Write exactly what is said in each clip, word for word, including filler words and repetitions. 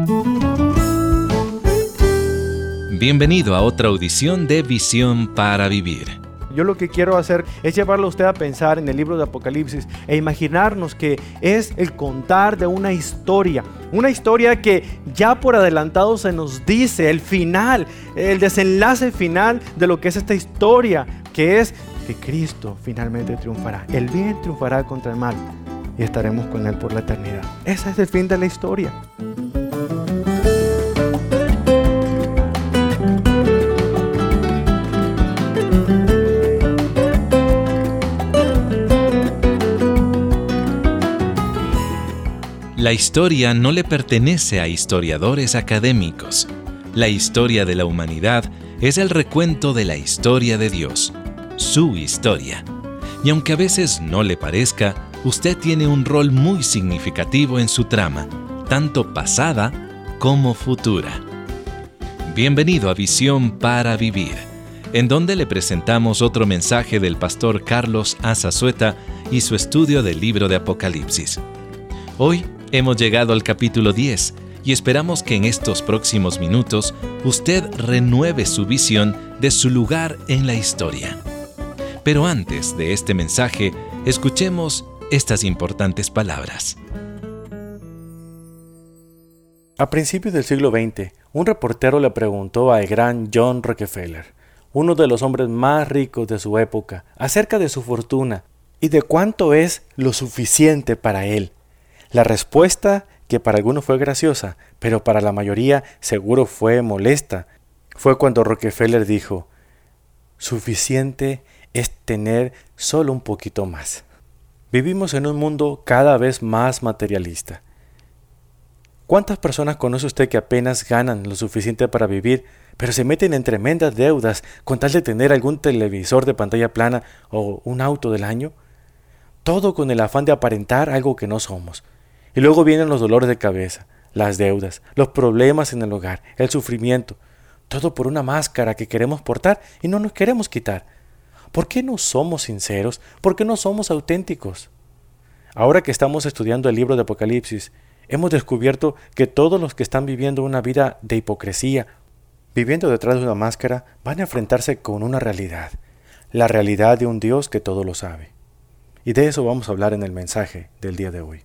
Bienvenido a otra audición de Visión para Vivir. Yo lo que quiero hacer es llevarlo a usted a pensar en el libro de Apocalipsis e imaginarnos que es el contar de una historia, una historia que ya por adelantado se nos dice el final, el desenlace final de lo que es esta historia, que es que Cristo finalmente triunfará. El bien triunfará contra el mal y estaremos con Él por la eternidad. Ese es el fin de la historia. La historia no le pertenece a historiadores académicos. La historia de la humanidad es el recuento de la historia de Dios, su historia. Y aunque a veces no le parezca, usted tiene un rol muy significativo en su trama, tanto pasada como futura. Bienvenido a Visión para Vivir, en donde le presentamos otro mensaje del pastor Carlos Azazueta y su estudio del libro de Apocalipsis. Hoy hemos llegado al capítulo diez y esperamos que en estos próximos minutos usted renueve su visión de su lugar en la historia. Pero antes de este mensaje, escuchemos estas importantes palabras. A principios del siglo veinte, un reportero le preguntó al gran John Rockefeller, uno de los hombres más ricos de su época, acerca de su fortuna y de cuánto es lo suficiente para él. La respuesta, que para algunos fue graciosa, pero para la mayoría seguro fue molesta, fue cuando Rockefeller dijo: suficiente es tener solo un poquito más. Vivimos en un mundo cada vez más materialista. ¿Cuántas personas conoce usted que apenas ganan lo suficiente para vivir, pero se meten en tremendas deudas con tal de tener algún televisor de pantalla plana o un auto del año? Todo con el afán de aparentar algo que no somos. Y luego vienen los dolores de cabeza, las deudas, los problemas en el hogar, el sufrimiento. Todo por una máscara que queremos portar y no nos queremos quitar. ¿Por qué no somos sinceros? ¿Por qué no somos auténticos? Ahora que estamos estudiando el libro de Apocalipsis, hemos descubierto que todos los que están viviendo una vida de hipocresía, viviendo detrás de una máscara, van a enfrentarse con una realidad, la realidad de un Dios que todo lo sabe. Y de eso vamos a hablar en el mensaje del día de hoy.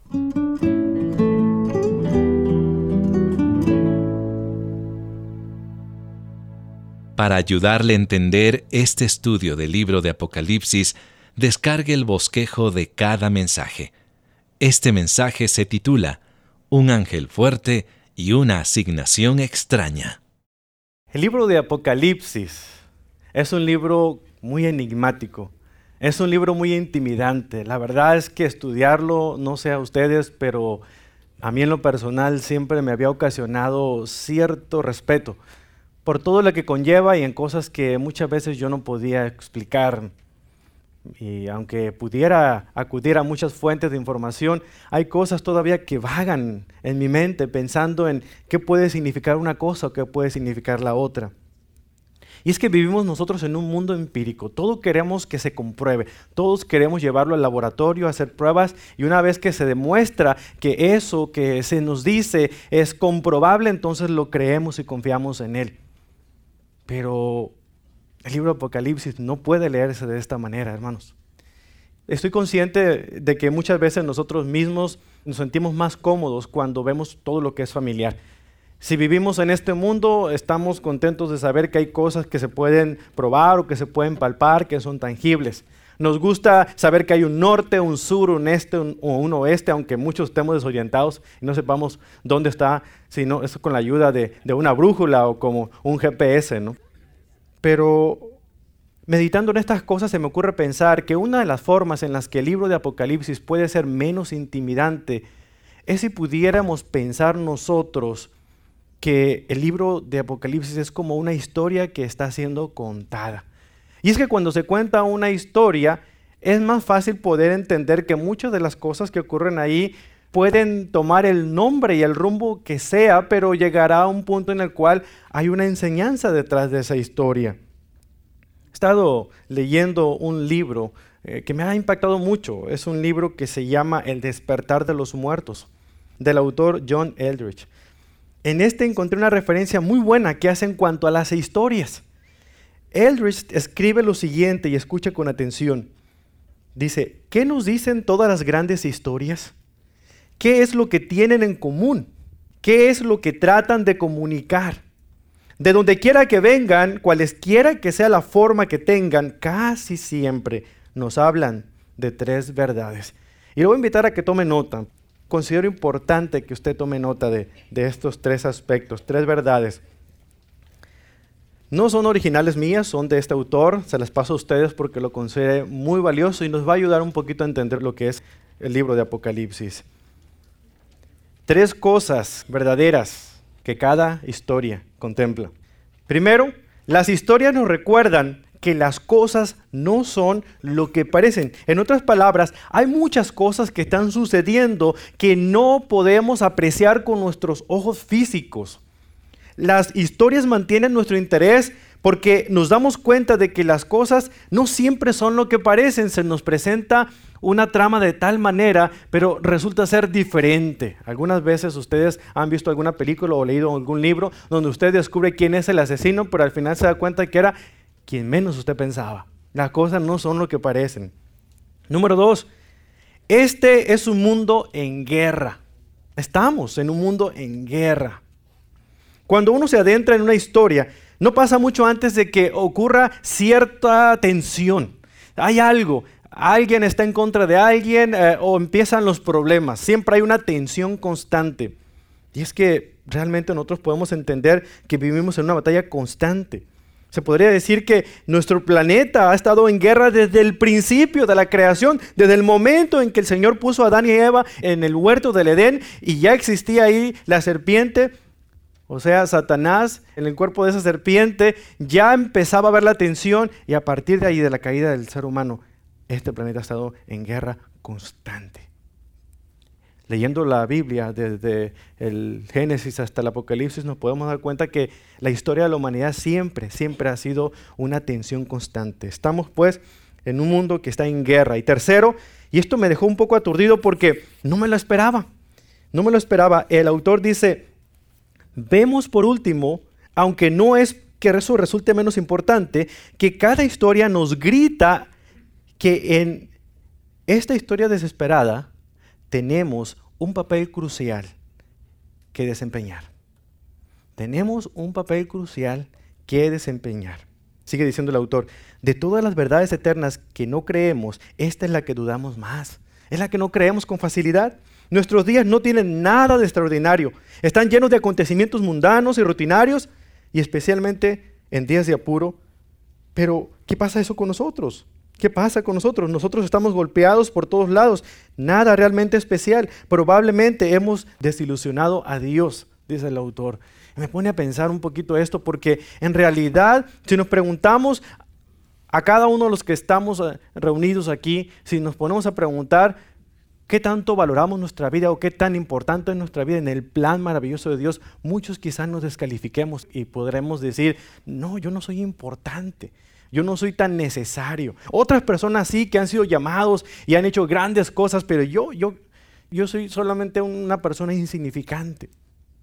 Para ayudarle a entender este estudio del libro de Apocalipsis, descargue el bosquejo de cada mensaje. Este mensaje se titula Un ángel fuerte y una asignación extraña. El libro de Apocalipsis es un libro muy enigmático. Es un libro muy intimidante. La verdad es que estudiarlo, no sé a ustedes, pero a mí en lo personal siempre me había ocasionado cierto respeto por todo lo que conlleva y en cosas que muchas veces yo no podía explicar. Y aunque pudiera acudir a muchas fuentes de información, hay cosas todavía que vagan en mi mente pensando en qué puede significar una cosa o qué puede significar la otra. Y es que vivimos nosotros en un mundo empírico. Todo queremos que se compruebe. Todos queremos llevarlo al laboratorio, hacer pruebas, y una vez que se demuestra que eso que se nos dice es comprobable, entonces lo creemos y confiamos en él. Pero el libro de Apocalipsis no puede leerse de esta manera, hermanos. Estoy consciente de que muchas veces nosotros mismos nos sentimos más cómodos cuando vemos todo lo que es familiar. Si vivimos en este mundo, estamos contentos de saber que hay cosas que se pueden probar o que se pueden palpar, que son tangibles. Nos gusta saber que hay un norte, un sur, un este un, o un oeste, aunque muchos estemos desorientados y no sepamos dónde está, sino eso con la ayuda de, de una brújula o como un G P S, ¿no? Pero meditando en estas cosas se me ocurre pensar que una de las formas en las que el libro de Apocalipsis puede ser menos intimidante es si pudiéramos pensar nosotros que el libro de Apocalipsis es como una historia que está siendo contada. Y es que cuando se cuenta una historia, es más fácil poder entender que muchas de las cosas que ocurren ahí pueden tomar el nombre y el rumbo que sea, pero llegará a un punto en el cual hay una enseñanza detrás de esa historia. He estado leyendo un libro eh, que me ha impactado mucho. Es un libro que se llama El despertar de los muertos, del autor John Eldredge. en este encontré una referencia muy buena que hace en cuanto a las historias. Eldredge escribe lo siguiente y escucha con atención. Dice, ¿qué nos dicen todas las grandes historias? ¿Qué es lo que tienen en común? ¿Qué es lo que tratan de comunicar? De donde quiera que vengan, cualesquiera que sea la forma que tengan, casi siempre nos hablan de tres verdades. Y le voy a invitar a que tome nota. Considero importante que usted tome nota de, de estos tres aspectos, tres verdades. No son originales mías, son de este autor. Se las paso a ustedes porque lo considero muy valioso y nos va a ayudar un poquito a entender lo que es el libro de Apocalipsis. Tres cosas verdaderas que cada historia contempla. Primero, las historias nos recuerdan que las cosas no son lo que parecen. En otras palabras, hay muchas cosas que están sucediendo que no podemos apreciar con nuestros ojos físicos. Las historias mantienen nuestro interés porque nos damos cuenta de que las cosas no siempre son lo que parecen. Se nos presenta una trama de tal manera, pero resulta ser diferente. Algunas veces ustedes han visto alguna película o leído algún libro donde usted descubre quién es el asesino, pero al final se da cuenta que era quien menos usted pensaba. Las cosas no son lo que parecen. Número dos, este es un mundo en guerra. Estamos en un mundo en guerra. Cuando uno se adentra en una historia, no pasa mucho antes de que ocurra cierta tensión. Hay algo, alguien está en contra de alguien eh, o empiezan los problemas. Siempre hay una tensión constante. Y es que realmente nosotros podemos entender que vivimos en una batalla constante. Se podría decir que nuestro planeta ha estado en guerra desde el principio de la creación, desde el momento en que el Señor puso a Adán y Eva en el huerto del Edén y ya existía ahí la serpiente, o sea, Satanás en el cuerpo de esa serpiente, ya empezaba a ver la tensión y a partir de ahí, de la caída del ser humano, este planeta ha estado en guerra constante. Leyendo la Biblia desde el Génesis hasta el Apocalipsis nos podemos dar cuenta que la historia de la humanidad siempre, siempre ha sido una tensión constante. Estamos pues en un mundo que está en guerra. Y tercero, y esto me dejó un poco aturdido porque no me lo esperaba, no me lo esperaba. El autor dice, vemos por último, aunque no es que eso resulte menos importante, que cada historia nos grita que en esta historia desesperada tenemos un papel crucial que desempeñar. Tenemos un papel crucial que desempeñar. Sigue diciendo el autor, de todas las verdades eternas que no creemos, esta es la que dudamos más. Es la que no creemos con facilidad. Nuestros días no tienen nada de extraordinario. Están llenos de acontecimientos mundanos y rutinarios, y especialmente en días de apuro. Pero, ¿qué pasa eso con nosotros? ¿Qué pasa con nosotros? Nosotros estamos golpeados por todos lados. Nada realmente especial. Probablemente hemos desilusionado a Dios, dice el autor. Me pone a pensar un poquito esto porque en realidad, si nos preguntamos a cada uno de los que estamos reunidos aquí, si nos ponemos a preguntar qué tanto valoramos nuestra vida o qué tan importante es nuestra vida en el plan maravilloso de Dios, muchos quizás nos descalifiquemos y podremos decir, no, yo no soy importante. Yo no soy tan necesario. Otras personas sí que han sido llamados y han hecho grandes cosas, pero yo, yo, yo soy solamente una persona insignificante.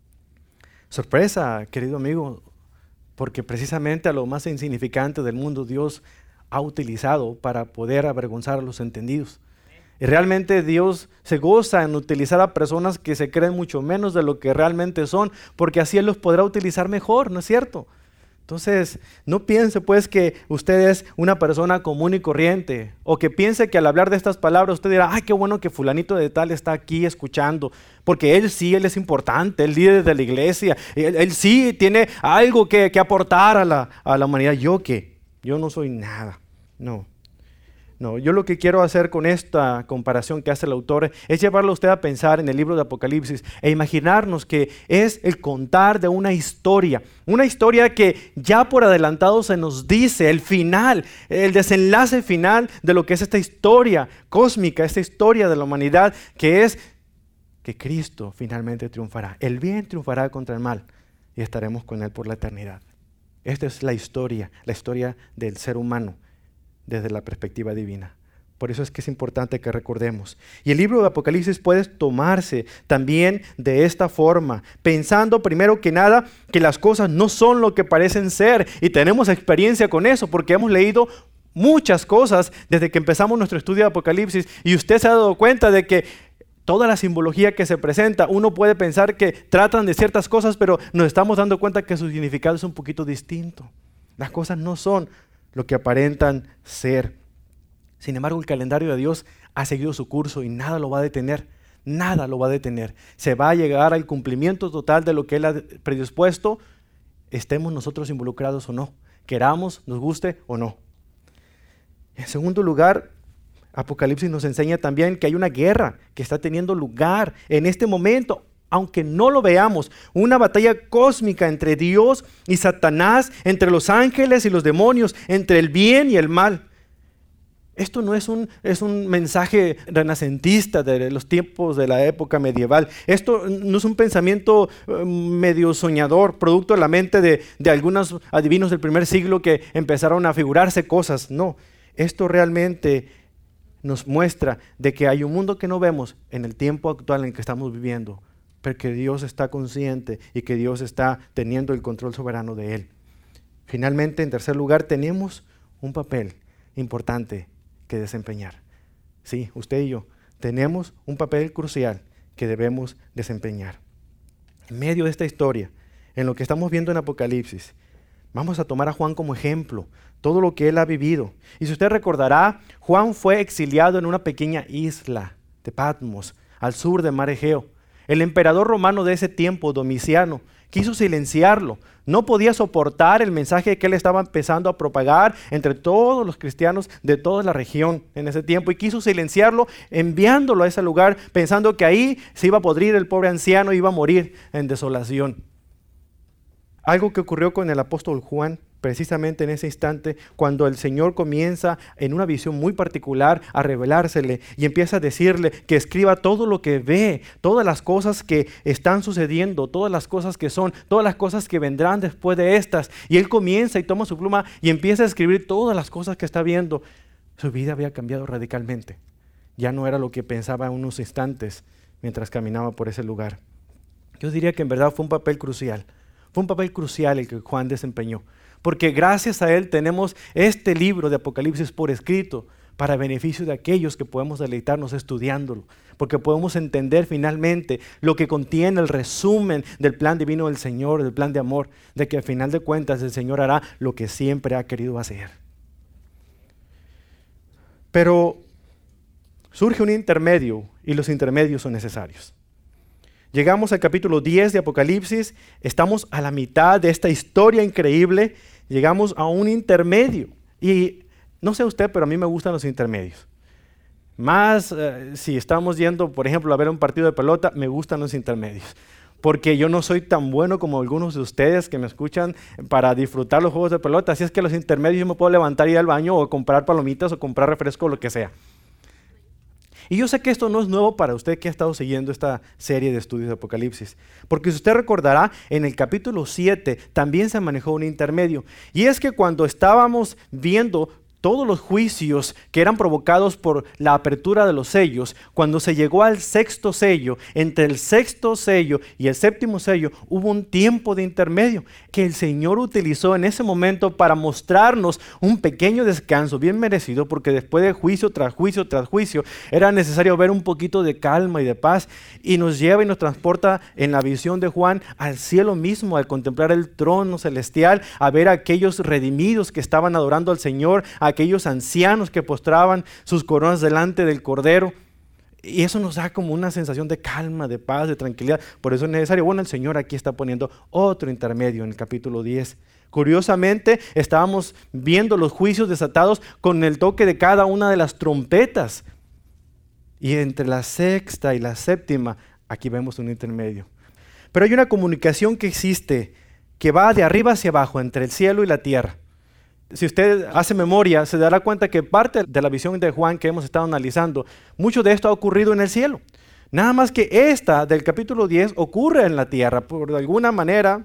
Sorpresa, querido amigo, porque precisamente a lo más insignificante del mundo Dios ha utilizado para poder avergonzar a los entendidos. Y realmente Dios se goza en utilizar a personas que se creen mucho menos de lo que realmente son, porque así Él los podrá utilizar mejor, ¿no es cierto? Entonces, no piense pues que usted es una persona común y corriente, o que piense que al hablar de estas palabras usted dirá, ay, qué bueno que fulanito de tal está aquí escuchando, porque él sí, él es importante, él líder de la iglesia, él, él sí tiene algo que, que aportar a la, a la humanidad. ¿Yo qué? Yo no soy nada, no. No, yo lo que quiero hacer con esta comparación que hace el autor es llevarlo a usted a pensar en el libro de Apocalipsis e imaginarnos que es el contar de una historia, una historia que ya por adelantado se nos dice el final, el desenlace final de lo que es esta historia cósmica, esta historia de la humanidad, que es que Cristo finalmente triunfará. El bien triunfará contra el mal y estaremos con Él por la eternidad. Esta es la historia, la historia del ser humano, desde la perspectiva divina. Por eso es que es importante que recordemos. Y el libro de Apocalipsis puede tomarse también de esta forma, pensando primero que nada que las cosas no son lo que parecen ser. Y tenemos experiencia con eso porque hemos leído muchas cosas desde que empezamos nuestro estudio de Apocalipsis. Y usted se ha dado cuenta de que toda la simbología que se presenta, uno puede pensar que tratan de ciertas cosas, pero nos estamos dando cuenta que su significado es un poquito distinto. Las cosas no son lo que aparentan ser. Sin embargo, el calendario de Dios ha seguido su curso y nada lo va a detener, nada lo va a detener. Se va a llegar al cumplimiento total de lo que Él ha predispuesto, estemos nosotros involucrados o no, queramos, nos guste o no. En segundo lugar, Apocalipsis nos enseña también que hay una guerra que está teniendo lugar en este momento, aunque no lo veamos, una batalla cósmica entre Dios y Satanás, entre los ángeles y los demonios, entre el bien y el mal. Esto no es un, es un mensaje renacentista de los tiempos de la época medieval. Esto no es un pensamiento uh, medio soñador, producto de la mente de, de algunos adivinos del primer siglo que empezaron a figurarse cosas. No, esto realmente nos muestra de que hay un mundo que no vemos en el tiempo actual en que estamos viviendo, pero que Dios está consciente y que Dios está teniendo el control soberano de él. Finalmente, en tercer lugar, tenemos un papel importante que desempeñar. Sí, usted y yo tenemos un papel crucial que debemos desempeñar. En medio de esta historia, en lo que estamos viendo en Apocalipsis, vamos a tomar a Juan como ejemplo, todo lo que él ha vivido. Y si usted recordará, Juan fue exiliado en una pequeña isla de Patmos, al sur del mar Egeo. El emperador romano de ese tiempo, Domiciano, quiso silenciarlo. No podía soportar el mensaje que él estaba empezando a propagar entre todos los cristianos de toda la región en ese tiempo, y quiso silenciarlo enviándolo a ese lugar, pensando que ahí se iba a podrir el pobre anciano y iba a morir en desolación. Algo que ocurrió con el apóstol Juan precisamente en ese instante, cuando el Señor comienza en una visión muy particular a revelársele y empieza a decirle que escriba todo lo que ve, todas las cosas que están sucediendo, todas las cosas que son, todas las cosas que vendrán después de estas. Y él comienza y toma su pluma y empieza a escribir todas las cosas que está viendo. Su vida había cambiado radicalmente. Ya no era lo que pensaba en unos instantes mientras caminaba por ese lugar. Yo diría que en verdad fue un papel crucial. Fue un papel crucial el que Juan desempeñó. Porque gracias a él tenemos este libro de Apocalipsis por escrito para beneficio de aquellos que podemos deleitarnos estudiándolo. Porque podemos entender finalmente lo que contiene el resumen del plan divino del Señor, del plan de amor, de que al final de cuentas el Señor hará lo que siempre ha querido hacer. Pero surge un intermedio y los intermedios son necesarios. Llegamos al capítulo diez de Apocalipsis, estamos a la mitad de esta historia increíble, llegamos a un intermedio. Y no sé usted, pero a mí me gustan los intermedios. Más eh, si estamos yendo, por ejemplo, a ver un partido de pelota, me gustan los intermedios. Porque yo no soy tan bueno como algunos de ustedes que me escuchan para disfrutar los juegos de pelota. Así es que los intermedios yo me puedo levantar y ir al baño o comprar palomitas o comprar refresco o lo que sea. Y yo sé que esto no es nuevo para usted que ha estado siguiendo esta serie de estudios de Apocalipsis. Porque si usted recordará, en el capítulo siete también se manejó un intermedio. Y es que cuando estábamos viendo todos los juicios que eran provocados por la apertura de los sellos, cuando se llegó al sexto sello, entre el sexto sello y el séptimo sello, hubo un tiempo de intermedio que el Señor utilizó en ese momento para mostrarnos un pequeño descanso bien merecido, porque después de juicio tras juicio tras juicio, era necesario ver un poquito de calma y de paz, y nos lleva y nos transporta en la visión de Juan al cielo mismo, al contemplar el trono celestial, a ver a aquellos redimidos que estaban adorando al Señor, a aquellos ancianos que postraban sus coronas delante del Cordero. Y eso nos da como una sensación de calma, de paz, de tranquilidad. Por eso es necesario. Bueno, el Señor aquí está poniendo otro intermedio en el capítulo diez. Curiosamente, estábamos viendo los juicios desatados con el toque de cada una de las trompetas. Y entre la sexta y la séptima, aquí vemos un intermedio. Pero hay una comunicación que existe, que va de arriba hacia abajo, entre el cielo y la tierra. Si usted hace memoria, se dará cuenta que parte de la visión de Juan que hemos estado analizando, mucho de esto ha ocurrido en el cielo. Nada más que esta del capítulo diez ocurre en la tierra. Por alguna manera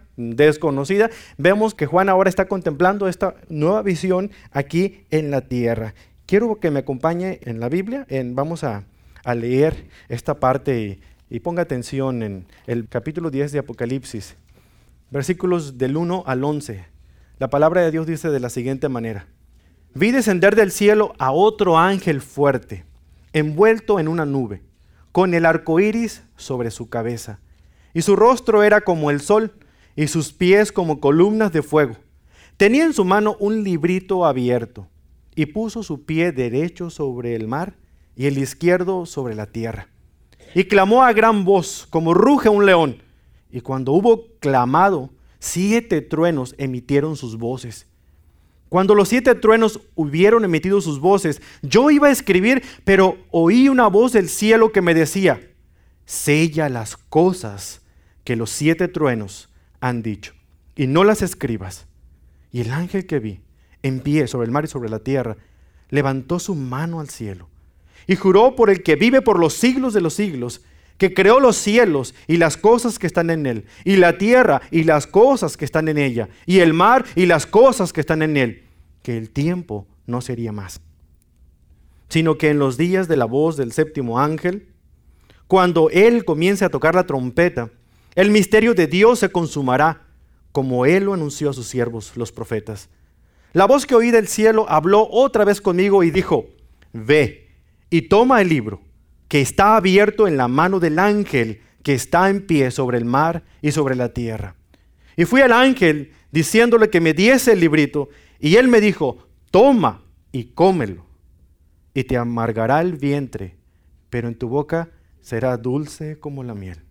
desconocida, vemos que Juan ahora está contemplando esta nueva visión aquí en la tierra. quiero que me acompañe en la Biblia. En, vamos a, a leer esta parte y, y ponga atención en el capítulo diez de Apocalipsis, versículos del uno al once. La palabra de Dios dice de la siguiente manera: vi descender del cielo a otro ángel fuerte, envuelto en una nube, con el arco iris sobre su cabeza, y su rostro era como el sol, y sus pies como columnas de fuego. Tenía en su mano un librito abierto, y puso su pie derecho sobre el mar, y el izquierdo sobre la tierra. Y clamó a gran voz, como ruge un león. Y cuando hubo clamado, siete truenos emitieron sus voces. Cuando los siete truenos hubieron emitido sus voces, yo iba a escribir, pero oí una voz del cielo que me decía: sella las cosas que los siete truenos han dicho, y no las escribas. Y el ángel que vi, en pie sobre el mar y sobre la tierra, levantó su mano al cielo, y juró por el que vive por los siglos de los siglos, que creó los cielos y las cosas que están en él, y la tierra y las cosas que están en ella, y el mar y las cosas que están en él, que el tiempo no sería más, sino que en los días de la voz del séptimo ángel, cuando él comience a tocar la trompeta, el misterio de Dios se consumará, como él lo anunció a sus siervos, los profetas. La voz que oí del cielo habló otra vez conmigo y dijo: ve y toma el libro que está abierto en la mano del ángel que está en pie sobre el mar y sobre la tierra. Y fui al ángel diciéndole que me diese el librito, y él me dijo: toma y cómelo, y te amargará el vientre, pero en tu boca será dulce como la miel.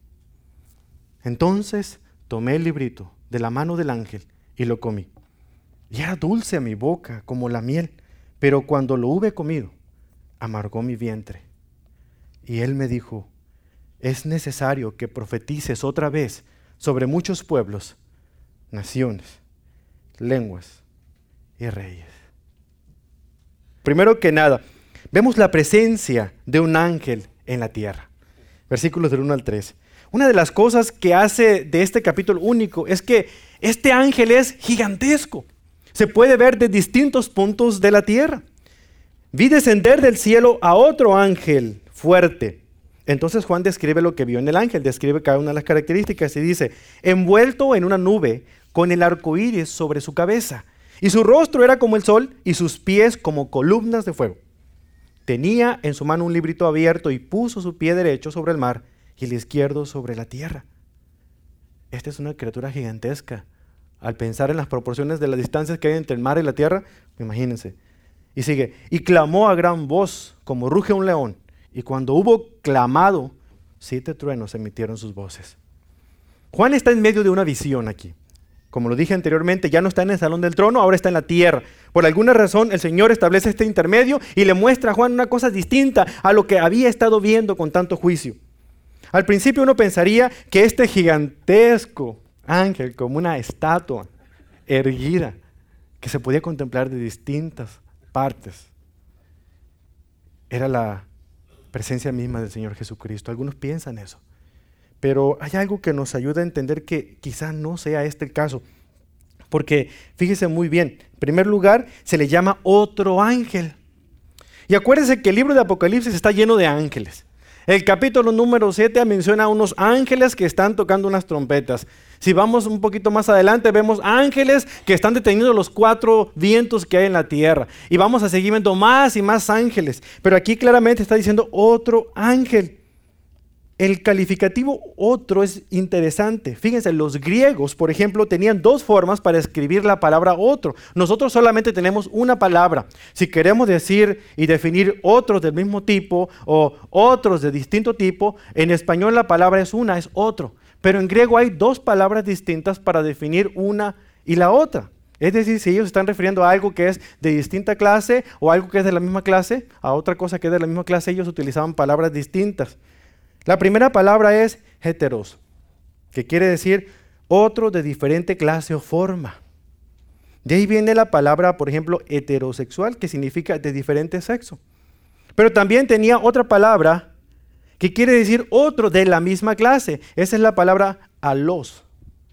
Entonces tomé el librito de la mano del ángel y lo comí. Y era dulce a mi boca como la miel, pero cuando lo hube comido, amargó mi vientre. Y él me dijo: es necesario que profetices otra vez sobre muchos pueblos, naciones, lenguas y reyes. Primero que nada, vemos la presencia de un ángel en la tierra. Versículos del uno al tres. Una de las cosas que hace de este capítulo único es que este ángel es gigantesco. Se puede ver de distintos puntos de la tierra. Vi descender del cielo a otro ángel fuerte. Entonces Juan describe lo que vio en el ángel, describe cada una de las características y dice: envuelto en una nube con el arco iris sobre su cabeza, y su rostro era como el sol y sus pies como columnas de fuego. Tenía en su mano un librito abierto y puso su pie derecho sobre el mar y el izquierdo sobre la tierra. Esta es una criatura gigantesca. Al pensar en las proporciones de las distancias que hay entre el mar y la tierra, imagínense. Y sigue: y clamó a gran voz, como ruge un león. Y cuando hubo clamado, siete truenos emitieron sus voces. Juan está en medio de una visión aquí. Como lo dije anteriormente, ya no está en el salón del trono, ahora está en la tierra. Por alguna razón, el Señor establece este intermedio y le muestra a Juan una cosa distinta a lo que había estado viendo con tanto juicio. Al principio uno pensaría que este gigantesco ángel, como una estatua erguida, que se podía contemplar de distintas partes, era la presencia misma del Señor Jesucristo. Algunos piensan eso. Pero hay algo que nos ayuda a entender que quizás no sea este el caso. Porque fíjese muy bien, en primer lugar se le llama otro ángel. Y acuérdense que el libro de Apocalipsis está lleno de ángeles. El capítulo número siete menciona a unos ángeles que están tocando unas trompetas. Si vamos un poquito más adelante, vemos ángeles que están deteniendo los cuatro vientos que hay en la tierra. Y vamos a seguir viendo más y más ángeles. Pero aquí claramente está diciendo otro ángel. El calificativo otro es interesante. Fíjense, los griegos, por ejemplo, tenían dos formas para escribir la palabra otro. Nosotros solamente tenemos una palabra. Si queremos decir y definir otros del mismo tipo o otros de distinto tipo, en español la palabra es una, es otro. Pero en griego hay dos palabras distintas para definir una y la otra. Es decir, si ellos están refiriendo a algo que es de distinta clase o algo que es de la misma clase, a otra cosa que es de la misma clase, ellos utilizaban palabras distintas. La primera palabra es heteros, que quiere decir otro de diferente clase o forma. De ahí viene la palabra, por ejemplo, heterosexual, que significa de diferente sexo. Pero también tenía otra palabra que quiere decir otro de la misma clase. Esa es la palabra alos.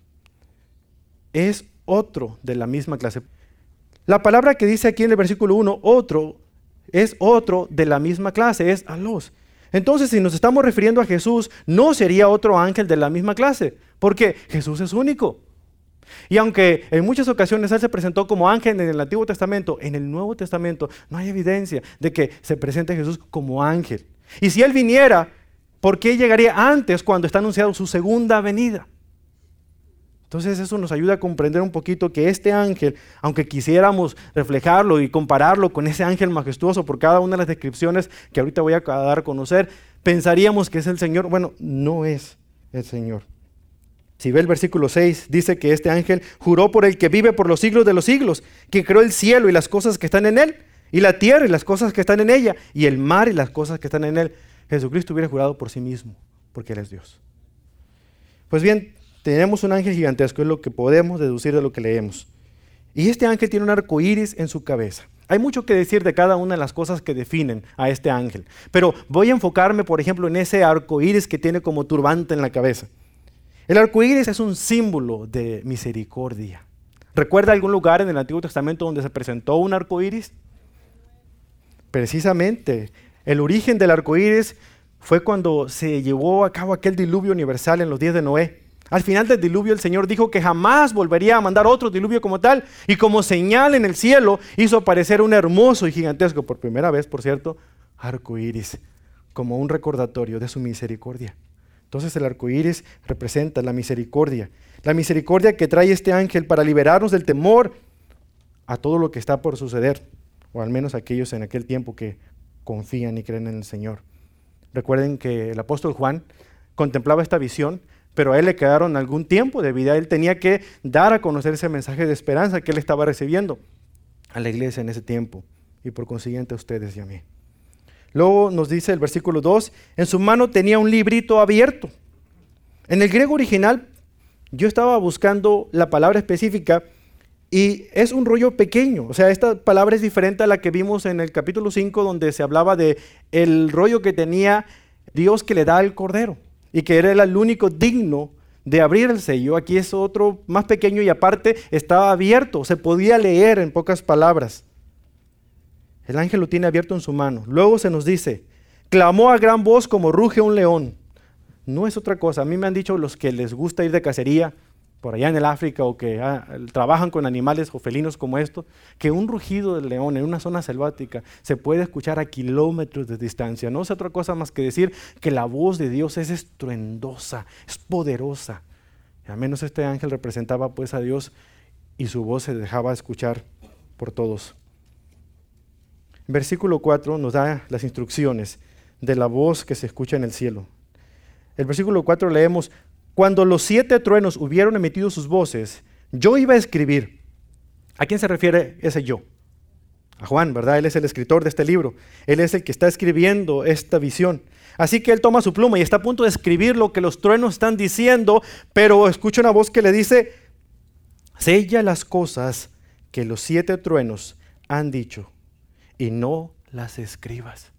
Es otro de la misma clase. La palabra que dice aquí en el versículo uno, otro, es otro de la misma clase, es alos. Entonces, si nos estamos refiriendo a Jesús, no sería otro ángel de la misma clase, porque Jesús es único. Y aunque en muchas ocasiones Él se presentó como ángel en el Antiguo Testamento, en el Nuevo Testamento no hay evidencia de que se presente Jesús como ángel. Y si Él viniera, ¿por qué llegaría antes cuando está anunciado su segunda venida? Entonces eso nos ayuda a comprender un poquito que este ángel, aunque quisiéramos reflejarlo y compararlo con ese ángel majestuoso por cada una de las descripciones que ahorita voy a dar a conocer, pensaríamos que es el Señor. Bueno, no es el Señor. Si ve el versículo seis, dice que este ángel juró por el que vive por los siglos de los siglos, que creó el cielo y las cosas que están en él, y la tierra y las cosas que están en ella, y el mar y las cosas que están en él. Jesucristo hubiera jurado por sí mismo, porque Él es Dios. Pues bien, tenemos un ángel gigantesco, es lo que podemos deducir de lo que leemos. Y este ángel tiene un arco iris en su cabeza. Hay mucho que decir de cada una de las cosas que definen a este ángel, pero voy a enfocarme, por ejemplo, en ese arco iris que tiene como turbante en la cabeza. El arco iris es un símbolo de misericordia. ¿Recuerda algún lugar en el Antiguo Testamento donde se presentó un arco iris? Precisamente, el origen del arco iris fue cuando se llevó a cabo aquel diluvio universal en los días de Noé. Al final del diluvio el Señor dijo que jamás volvería a mandar otro diluvio como tal, y como señal en el cielo hizo aparecer un hermoso y gigantesco, por primera vez por cierto, arco iris, como un recordatorio de su misericordia. Entonces el arco iris representa la misericordia, la misericordia que trae este ángel para liberarnos del temor a todo lo que está por suceder, o al menos aquellos en aquel tiempo que confían y creen en el Señor. Recuerden que el apóstol Juan contemplaba esta visión, pero a él le quedaron algún tiempo de vida. Él tenía que dar a conocer ese mensaje de esperanza que él estaba recibiendo a la iglesia en ese tiempo, y por consiguiente a ustedes y a mí. Luego nos dice el versículo dos, en su mano tenía un librito abierto. En el griego original, yo estaba buscando la palabra específica, y es un rollo pequeño. O sea, esta palabra es diferente a la que vimos en el capítulo cinco, donde se hablaba de el rollo que tenía Dios que le da al Cordero, y que era el único digno de abrir el sello. Aquí es otro más pequeño y aparte estaba abierto, se podía leer en pocas palabras. El ángel lo tiene abierto en su mano. Luego se nos dice, clamó a gran voz como ruge un león. No es otra cosa. A mí me han dicho los que les gusta ir de cacería por allá en el África, o que ah, trabajan con animales o felinos como estos, que un rugido del león en una zona selvática se puede escuchar a kilómetros de distancia. No es otra cosa más que decir que la voz de Dios es estruendosa, es poderosa. Y al menos este ángel representaba pues a Dios, y su voz se dejaba escuchar por todos. Versículo cuatro nos da las instrucciones de la voz que se escucha en el cielo. El versículo cuatro leemos, cuando los siete truenos hubieron emitido sus voces, yo iba a escribir. ¿A quién se refiere ese yo? A Juan, ¿verdad? Él es el escritor de este libro. Él es el que está escribiendo esta visión. Así que él toma su pluma y está a punto de escribir lo que los truenos están diciendo, pero escucha una voz que le dice, sella las cosas que los siete truenos han dicho y no las escribas.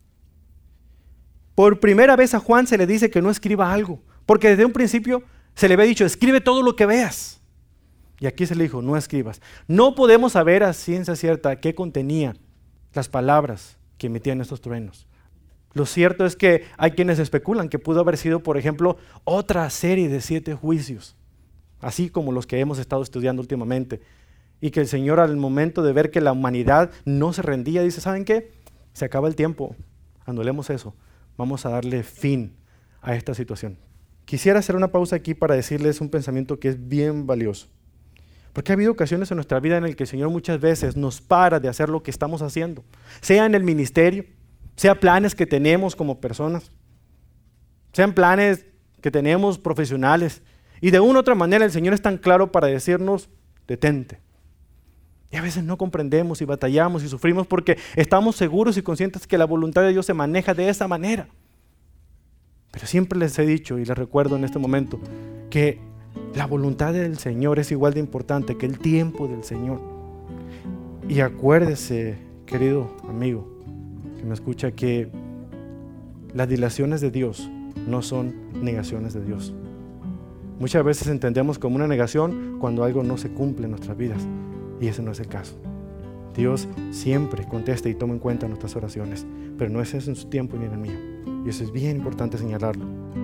Por primera vez a Juan se le dice que no escriba algo, porque desde un principio se le había dicho, escribe todo lo que veas. Y aquí se le dijo, no escribas. No podemos saber a ciencia cierta qué contenía las palabras que emitían estos truenos. Lo cierto es que hay quienes especulan que pudo haber sido, por ejemplo, otra serie de siete juicios, así como los que hemos estado estudiando últimamente. Y que el Señor, al momento de ver que la humanidad no se rendía, dice, ¿saben qué? Se acaba el tiempo, anulemos eso, vamos a darle fin a esta situación. Quisiera hacer una pausa aquí para decirles un pensamiento que es bien valioso. Porque ha habido ocasiones en nuestra vida en las que el Señor muchas veces nos para de hacer lo que estamos haciendo, sea en el ministerio, sea planes que tenemos como personas, sean planes que tenemos profesionales, y de una u otra manera el Señor es tan claro para decirnos, detente. Y a veces no comprendemos y batallamos y sufrimos porque estamos seguros y conscientes que la voluntad de Dios se maneja de esa manera. Pero siempre les he dicho y les recuerdo en este momento que la voluntad del Señor es igual de importante que el tiempo del Señor. Y acuérdese, querido amigo que me escucha, que las dilaciones de Dios no son negaciones de Dios. Muchas veces entendemos como una negación cuando algo no se cumple en nuestras vidas, y ese no es el caso. Dios siempre contesta y toma en cuenta nuestras oraciones, pero no es eso en su tiempo ni en el mío. Y eso es bien importante señalarlo.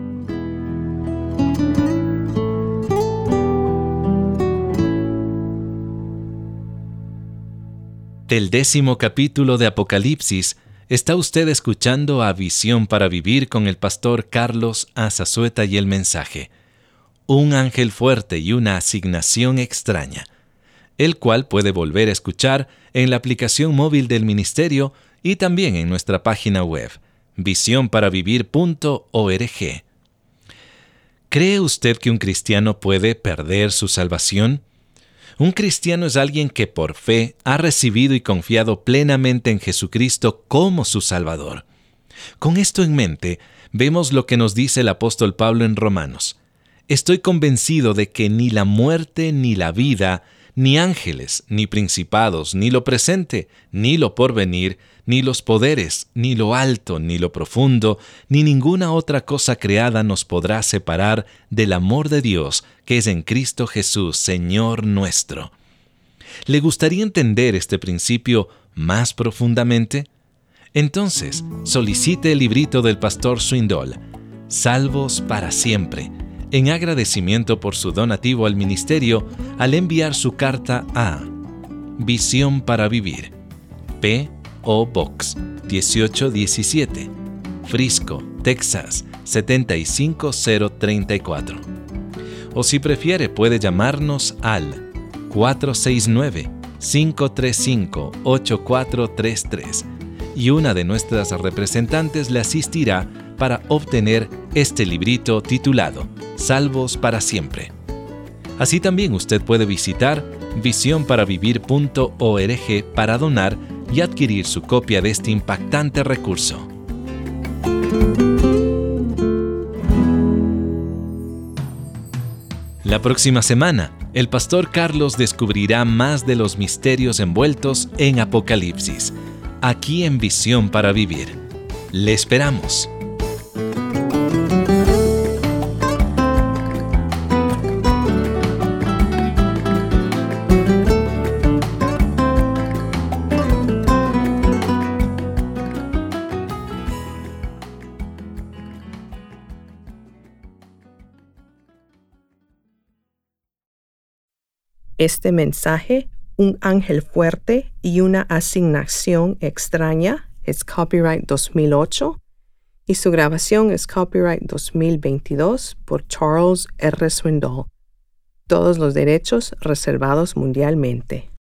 Del décimo capítulo de Apocalipsis, está usted escuchando a Visión para Vivir con el pastor Carlos Azazueta y el mensaje, Un ángel fuerte y una asignación extraña, el cual puede volver a escuchar en la aplicación móvil del ministerio y también en nuestra página web, visión para vivir punto org. ¿Cree usted que un cristiano puede perder su salvación? Un cristiano es alguien que por fe ha recibido y confiado plenamente en Jesucristo como su Salvador. Con esto en mente, vemos lo que nos dice el apóstol Pablo en Romanos. Estoy convencido de que ni la muerte ni la vida, ni ángeles, ni principados, ni lo presente, ni lo porvenir, ni los poderes, ni lo alto, ni lo profundo, ni ninguna otra cosa creada nos podrá separar del amor de Dios que es en Cristo Jesús, Señor nuestro. ¿Le gustaría entender este principio más profundamente? Entonces, solicite el librito del pastor Swindoll, Salvos para Siempre, en agradecimiento por su donativo al ministerio al enviar su carta a Visión para Vivir, P O Box dieciocho diecisiete, Frisco, Texas setenta y cinco cero treinta y cuatro. O si prefiere, puede llamarnos al cuatro seis nueve, cinco tres cinco, ocho cuatro tres tres y una de nuestras representantes le asistirá para obtener este librito titulado Salvos para Siempre. Así también usted puede visitar visión para vivir punto org para donar y adquirir su copia de este impactante recurso. La próxima semana, el pastor Carlos descubrirá más de los misterios envueltos en Apocalipsis, aquí en Visión para Vivir. Le esperamos. Este mensaje, Un ángel fuerte y una asignación extraña, es copyright dos mil ocho y su grabación es copyright dos mil veintidós por Charles R. Swindoll. Todos los derechos reservados mundialmente.